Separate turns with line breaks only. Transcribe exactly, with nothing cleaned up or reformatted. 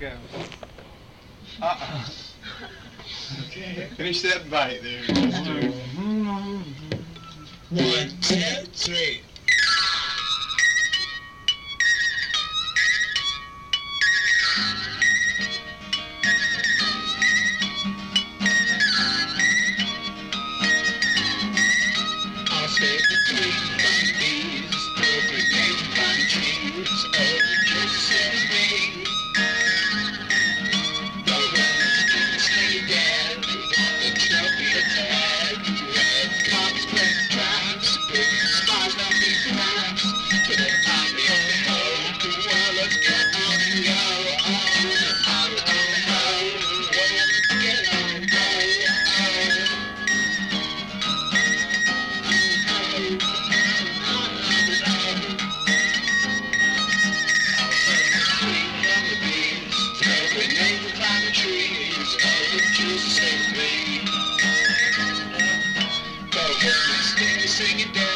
go. Uh-uh. Okay. Finish that bite there.
One, two, three. I'll stay between funny bees, appropriate funny trees, oh, kisses me. The ones can stay dead, the trophy attack, red cops, red traps, big stars, not big traps, but they find me on the hoe, well, let's get on and go, oh, on, on the hoe, well, let's get on and go, oh. Singing